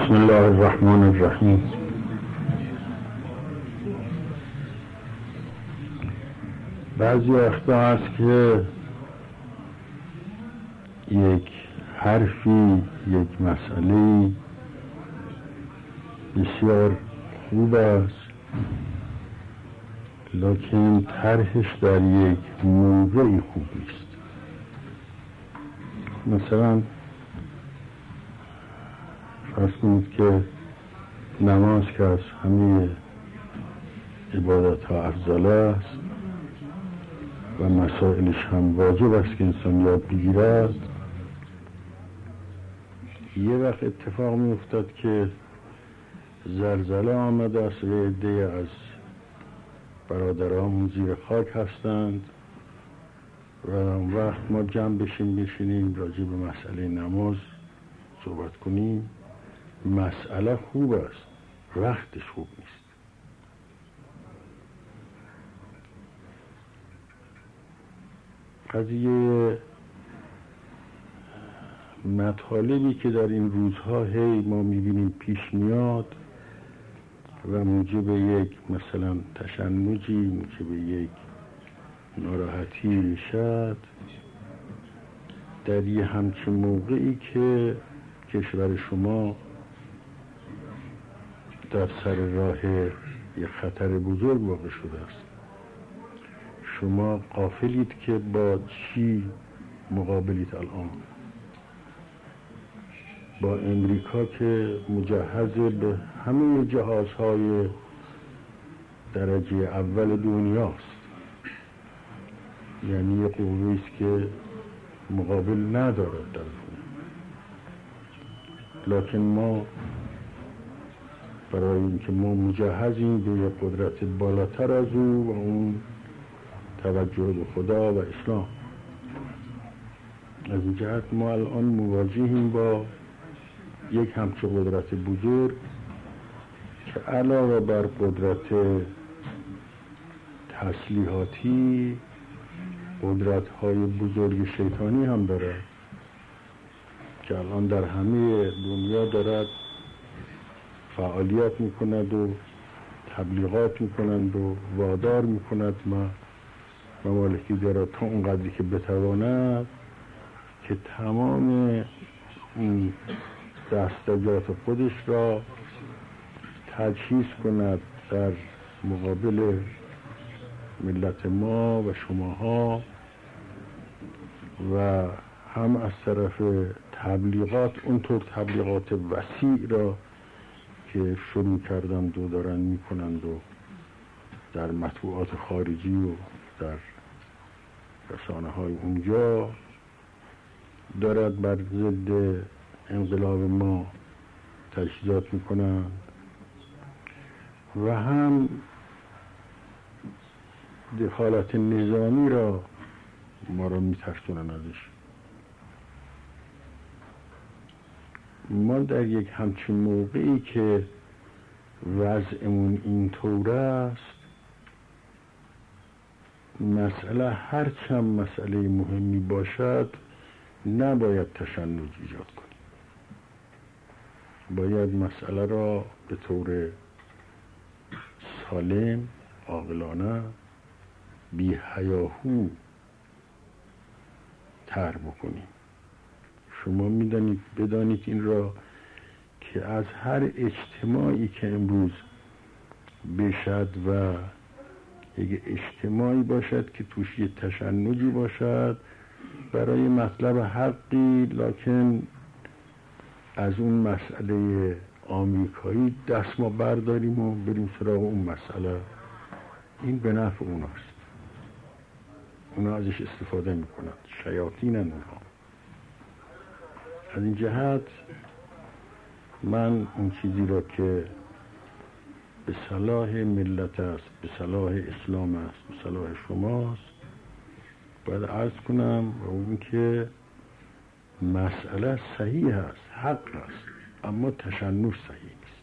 بسم الله الرحمن الرحیم. بعضی وقتا هست که یک حرفی، یک مسئله بسیار خوب است، لکن طرحش در یک موضوعی خوب نیست. مثلا فرض کنید که نماز که از همه عبادت ها افضل است و مسائلش هم واجب است که انسان یاد بگیرد، یه وقت اتفاق می افتاد که زلزله آمده است و عده از برادرامون زیر خاک هستند و اون وقت ما جمع بشینیم راجع به مسئله نماز صحبت کنیم. مسئله خوب است، وقتش خوب نیست. قضیه مطالبی که در این روزها هی ما میبینیم پیش میاد و موجب یک مثلا تشنجی، موجب یک ناراحتی میشد، در یه همچین موقعی که کشور شما در سر راه یک خطر بزرگ واقع شده است، شما غافلید که با چی مقابلید الان؟ با امریکا که مجهز به همه جهازهای درجه اول دنیاست، یعنی یه قوه‌ای است که مقابل ندارد در دنیا. لکن ما برای اینکه ما مجهزیم به یک قدرت بالاتر از او و اون توجه به خدا و اسلام، از این جهت ما الان مواجهیم با یک همچه قدرت بزرگ که علاوه بر قدرت تسلیحاتی قدرت‌های بزرگ شیطانی هم دارد که الان در همه دنیا دارد فعالیت میکند و تبلیغات میکنند و وادار میکند ممالکی دارد تا اونقدری که بتواند که تمام این دستجات خودش را تجهیز کند در مقابل ملت ما و شماها، و هم از طرف تبلیغات اونطور تبلیغات وسیع را که شروع کردند و دارن میکنند و در مطبوعات خارجی و در رسانه های اونجا دارد بر ضد انقلاب ما تجهیزات میکنند، و هم دخالت نظامی را ما را میترسونن ازش. ما در یک همچین موقعی که وضعمون اینطور است، مسئله هر چند مسئله مهمی باشد نباید تشنج ایجاد کنیم. باید مسئله را به طور سالم، عاقلانه، بی هیاهو طرح بکنیم. شما بدانید این را که از هر اجتماعی که امروز بشد و یک اجتماعی باشد که توش یه تشنجی باشد برای مطلب حقی، لکن از اون مسئله آمریکایی دست ما برداریم و بریم سراغ اون مسئله، این به نفع اوناست. اونا ازش استفاده میکنند، شیاطینن اونها. از این جهت من اون چیزی را که به صلاح ملت است، به صلاح اسلام است، به صلاح شماست باید عرض کنم، و اون که مسئله صحیح است، حق است، اما تشنج صحیح نیست.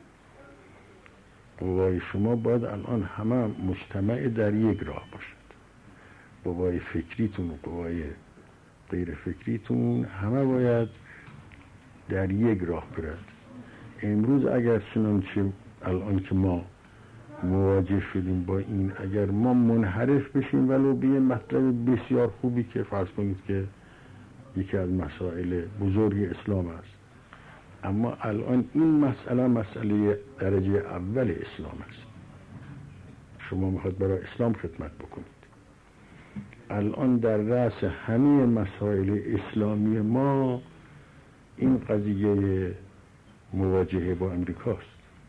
قوای شما باید الان همه مجتمع در یک راه باشد. قوای فکریتون و قوای غیر فکریتون همه باید در یک راه برد. امروز اگر چنانچه الان که ما مواجه شدیم با این، اگر ما منحرف بشیم ولو به یه مطلب بسیار خوبی که فرض کنید که یکی از مسائل بزرگ اسلام است، اما الان این مسئله درجه اول اسلام است. شما میخواد برای اسلام خدمت بکنید. الان در رأس همه مسائل اسلامی ما این قضیه مواجهه با امریکاست.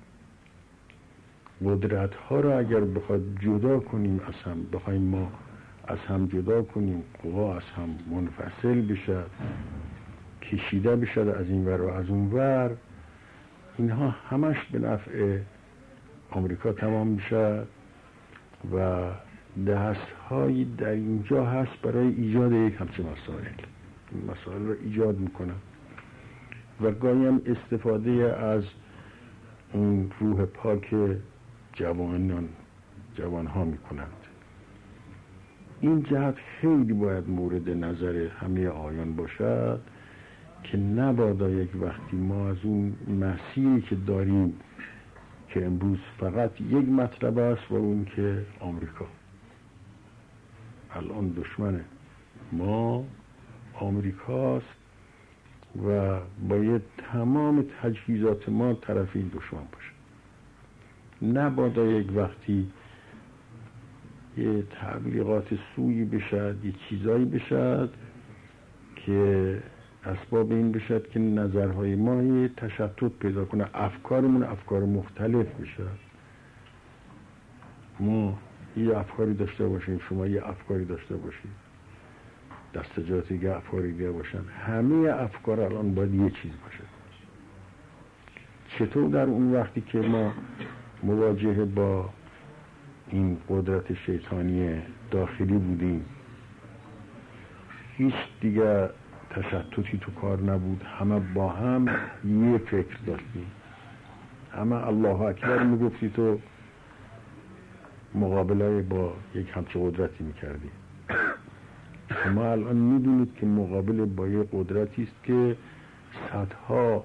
قدرت ها را اگر بخواد جدا کنیم از هم، بخوایم ما از هم جدا کنیم، قوا از هم منفصل بشد، کشیده بشد از این ور و از اون ور، اینها همش به نفع آمریکا تمام میشد و دستهایی در اینجا هست برای ایجاد یک همچین مسائل. این مسائل را ایجاد میکنن و گاهی هم استفاده از اون روح پاک جوانها میکنند. این جهت خیلی باید مورد نظر همه آیان باشد که نبادا یک وقتی ما از اون مسیری که داریم که امروز فقط یک مطلب است و اون که آمریکا الان دشمن ما آمریکاست و باید تمام تجهیزات ما طرف این دشمن باشه. نبادا یک وقتی یه تبلیغات سویی بشد، یه چیزایی بشد که اسباب این بشد که نظرهای ما یه تشتت پیدا کنه، افکارمون افکار مختلف بشد. ما یه افکاری داشته باشیم، شما یه افکاری داشته باشید، دستجات دیگه افکاری دیگه باشن. همه افکار الان باید یه چیز باشه. چطور در اون وقتی که ما مواجهه با این قدرت شیطانی داخلی بودیم، هیچ دیگه تشتتی تو کار نبود، همه با هم یه فکر داشتیم، همه الله اکبر میگفتی تو مقابله با یک همچه قدرتی میکردی. شما الان میدونید که مقابله با یک قدرتی است که صدها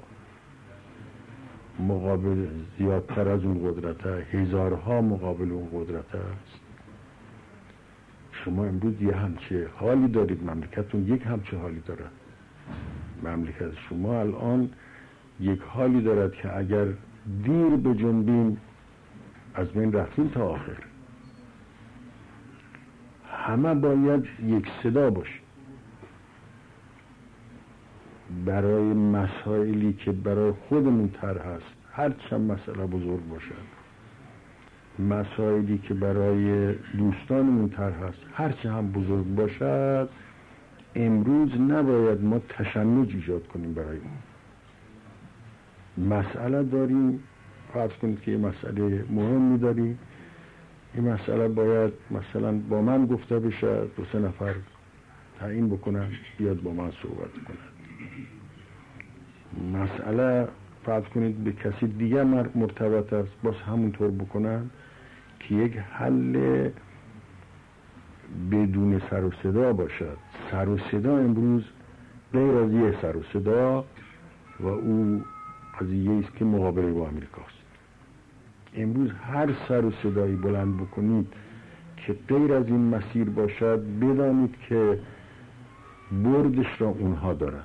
مقابل زیادتر از اون قدرت هست، هزارها مقابل اون قدرت هست. شما امروز یه همچه حالی دارید، مملکتتون یک همچه حالی دارد. مملکت شما الان یک حالی دارد که اگر دیر به جنبیم از بین رفتیم تا آخر. همه باید یک صدا باشیم برای مسائلی که برای خودمون طرح هست، هر چند مسئله بزرگ باشد. مسائلی که برای دوستانمون طرح هست، هر چه هم بزرگ باشد، امروز نباید ما تشنج ایجاد کنیم برای اون. مسئله داریم، فرض کنید که یه مسئله مهمی داریم، این مسئله باید مثلا با من گفته بشه، 2-3 نفر تعیین بکنن بیاد با من صحبت کنن. مسئله فرض کنید به کسی دیگه مرتبط است، باز همونطور بکنن که یک حل بدون سر و صدا باشد. سر و صدا امروز غیر از یه سر و صدا و او قضیه است که مقابله با امریکاست. امروز هر سر و صدایی بلند بکنید که غیر از این مسیر باشد، بدانید که بردش را اونها دارند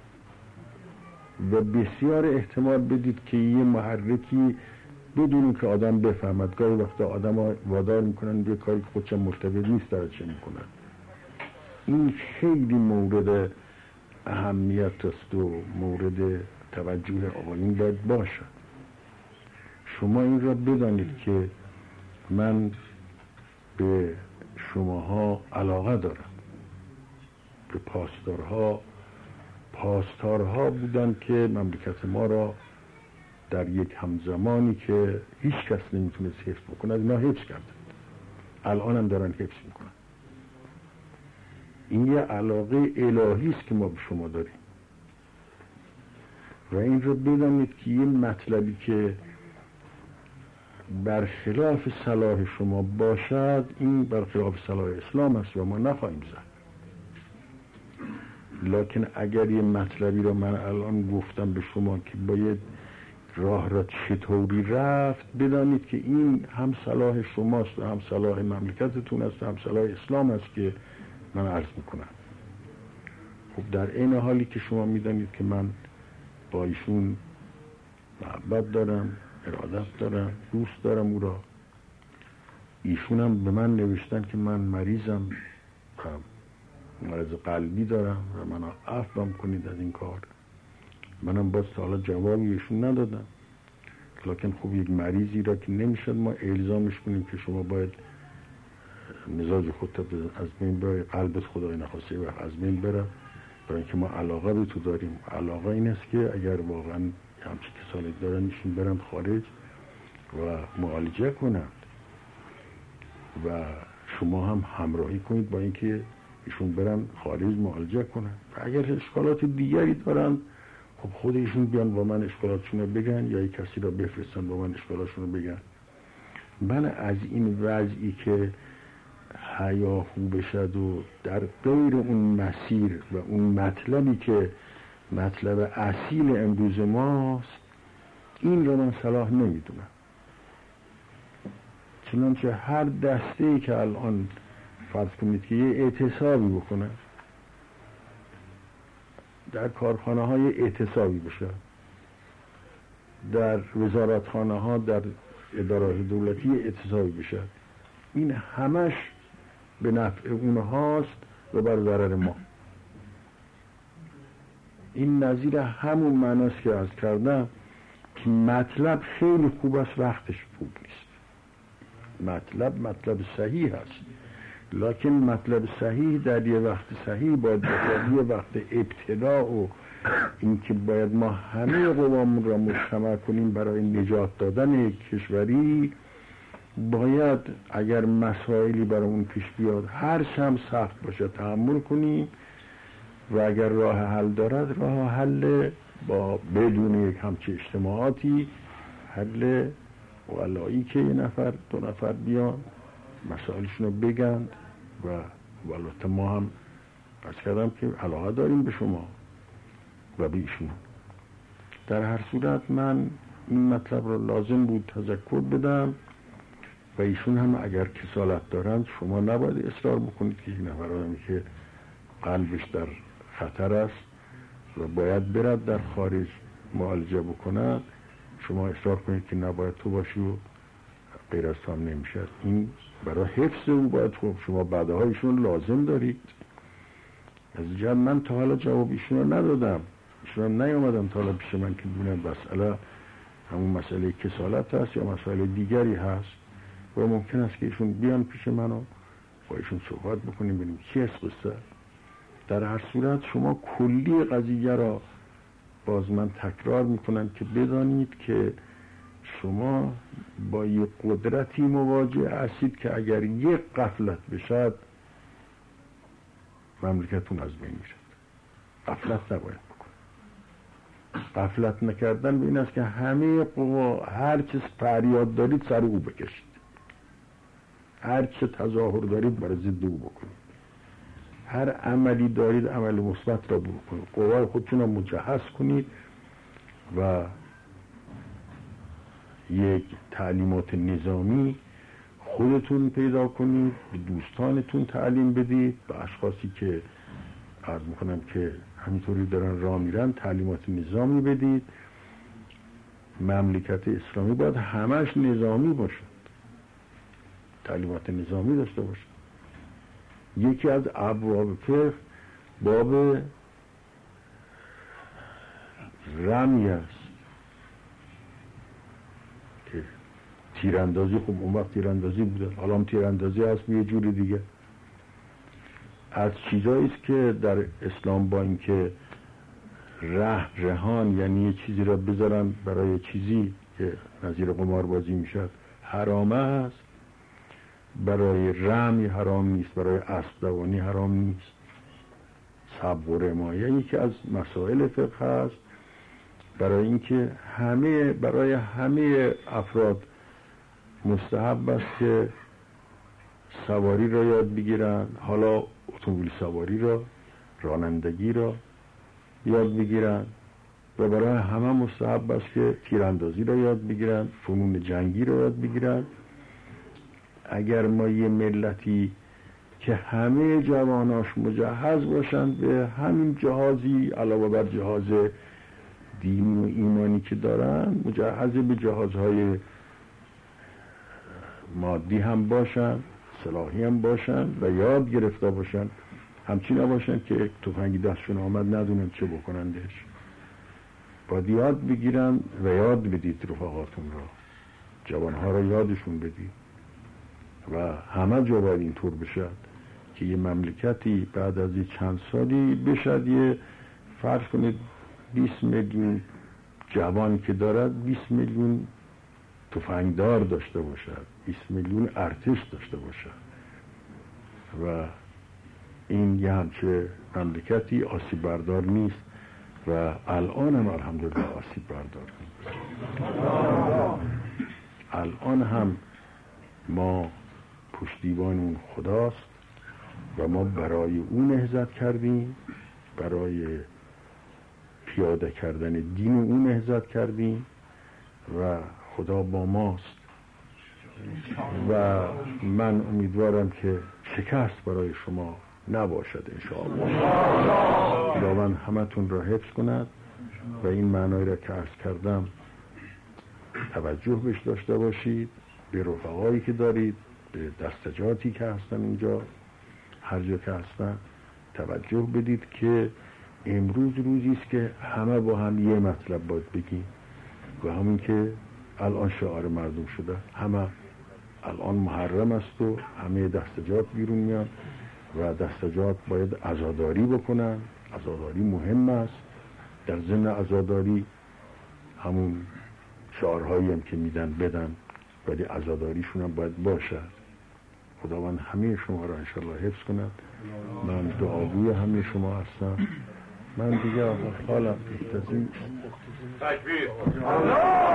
و بسیار احتمال بدید که یه محرکی بدون که آدم بفهمد، گاهی وقتا آدم ها وادار میکنن یه کاری که خودشم مرتبط نیست دارد چه میکنن. این خیلی مورد اهمیت است و مورد توجه آقایون باید باشد. شما این را بدانید که من به شماها علاقه دارم، به پاسدارها بودن که مملکت ما را در یک همزمانی که هیچ کس نمیتونست حفظ بکنه اینا حفظ کردن، الان هم دارن حفظ میکنن. این یه علاقه الهی است که ما به شما داریم و این رو بدانید که یه مطلبی که برخلاف صلاح شما باشد، این برخلاف صلاح اسلام است و ما نخواهیم زد. لکن اگر یه مطلبی رو من الان گفتم به شما که باید راه را چطوری رفت، بدانید که این هم صلاح شماست و هم صلاح مملکتتون است و هم صلاح اسلام است که من عرض میکنم. خب در این حالی که شما میدانید که من با ایشون محبت دارم، ارادت دارم، دوست دارم او را، ایشون هم به من نوشتن که من مریضم، مرض قلبی دارم و من عفوم کنید از این کار. منم باز تا حالا جوابی ایشون ندادم، لکن خب یک مریضی را که نمیشد ما الزامش کنیم که شما باید مزاج خودت از بین برای، قلبت خدای نخواسته و از بین بره، برای اینکه ما علاقه به تو داریم. علاقه این است که اگر واقعا همچی کسالت دارن ایشون برن خارج و معالجه کنند و شما هم همراهی کنید با اینکه ایشون برن خارج معالجه کنند. و اگر اشکالات دیگری دارن خب خود ایشون بیان با من اشکالاتشون رو بگن یا یک کسی را بفرستن با من اشکالاتشون رو بگن. من از این وضعی که هیاهو بشد و در غیر اون مسیر و اون مطلبی که مطلب اصیل امروز ماست، این را من صلاح نمیدونم. چنانچه هر دسته‌ای که الان فرض کنید که یه اعتصابی بکنه، در کارخانه های اعتصابی بشه، در وزارتخانه ها، در ادارات دولتی اعتصابی بشه، این همش به نفع اونهاست و بر ضرر ما. این نظیر همون معناست که عرض کردم که مطلب خیلی خوب است، وقتش خوب نیست. مطلب صحیح هست، لکن مطلب صحیح در یه وقت صحیح باید در یه وقت ابتدا و اینکه باید ما همه قوامون را مجتمع کنیم برای نجات دادن یک کشوری، باید اگر مسائلی برای اون پیش بیاد هر چند سخت باشه تحمل کنیم و اگر راه حل دارد راه حل با بدون یک همچه اجتماعاتی حل ولایی که یه نفر دو نفر بیان مسائلشون رو بگند و البته ما هم از کردم که علاقه داریم به شما و به ایشون. در هر صورت من این مطلب رو لازم بود تذکر بدم و ایشون هم اگر کسالت دارند شما نباید اصرار بکنید که یک نفر آدمی که قلبش در خطر است و باید برد در خارج معالجه بکند شما اصرار کنید که نباید تو باشی و غیر از تو هم نمیشد. این برای حفظ او باید خب شما بعدها ایشون لازم دارید. از جهت من تا حالا جواب ایشون رو ندادم، ایشون هم نیامدم تا حالا پیش من که ببینم مسئله همون مسئله کسالت هست یا مسئله دیگری هست و ممکن است که ایشون بیان پیش من و با ایشون صحبت بکنیم ببینیم چی است قصه. در هر صورت شما کلی قضیه را باز من تکرار میکنم که بدانید که شما با یک قدرتی مواجه هستید که اگر یک غفلت بشد مملکتون از بین میرد. غفلت نباید بکن. غفلت نکردن به این است که همه قوا هر چیز فریاد دارید سر او بکشید، هر چه تظاهر دارید برای ضد او بکنید، هر عملی دارید عمل مثبت را بکنید، قوای خودتون را مجهز کنید و یک تعلیمات نظامی خودتون پیدا کنید، به دوستانتون تعلیم بدید، به اشخاصی که عرض میکنم که همینطوری دارن راه میرن تعلیمات نظامی بدید. مملکت اسلامی باید همش نظامی باشد، تعلیمات نظامی داشته باشد. یکی از ابواب فقه باب رمی است که تیراندازی، خب اون وقت تیراندازی بوده، حالا هم تیراندازی هست به یه جوری دیگه. از چیزایی است که در اسلام با اینکه رهان یعنی یه چیزی را بذارن برای چیزی که نظیر قماربازی میشد حرام است، برای رمی حرام نیست، برای اسب دوانی حرام نیست. سبق و رمایه یکی از مسائل فقه است، برای اینکه برای همه افراد مستحب است که سواری را یاد بگیرن، حالا اتومبیل سواری را، رانندگی را یاد بگیرن و برای همه مستحب است که تیراندازی را یاد بگیرن، فنون جنگی را یاد بگیرن. اگر ما یه ملتی که همه جواناش مجهز باشند به همین جهازی علاوه بر جهاز دینی و ایمانی که دارن، مجهز به جهازهای مادی هم باشن، سلاحی هم باشن و یاد گرفته باشن، همچین نباشن که تفنگی دستشون آمد ندونن چه بکنندش. باید یاد بگیرن و یاد بدید رفقاتون را، جوانها را یادشون بدید و همه جا باید اینطور بشد که یه مملکتی بعد از چند سالی بشد یه فرض کنید 20 میلیون جوان که دارد 20 میلیون تفنگدار داشته باشد، 20 میلیون ارتش داشته باشد و این یه همچه مملکتی آسیب بردار نیست و الان هم الحمدلله آسیب بردار نیست. الان هم ما پشتیبان اون خداست و ما برای اون نهضت کردیم، برای پیاده کردن دین اون نهضت کردیم و خدا با ماست و من امیدوارم که شکست برای شما نباشد انشاءالله. خداوند همتون را حفظ کند و این معنای را که عرض کردم توجه بهش داشته باشید، به رفقایی که دارید، به دستجاتی که هستن اینجا، هر جا که هستن توجه بدید که امروز روزی است که همه با هم یه مطلب باید بگیم و همین که الان شعار مردم شده، همه الان محرم است و همه دستجات بیرون میان و دستجات باید عزاداری بکنن. عزاداری مهم است. در ضمن عزاداری همون شعارهایی هم که میدن بدن، ولی عزاداریشون هم باید باشد. خداوند همه شما را انشالله حفظ کند. من دعاگوی همه شما هستم. من دیگه حالم تکتازی تکبیر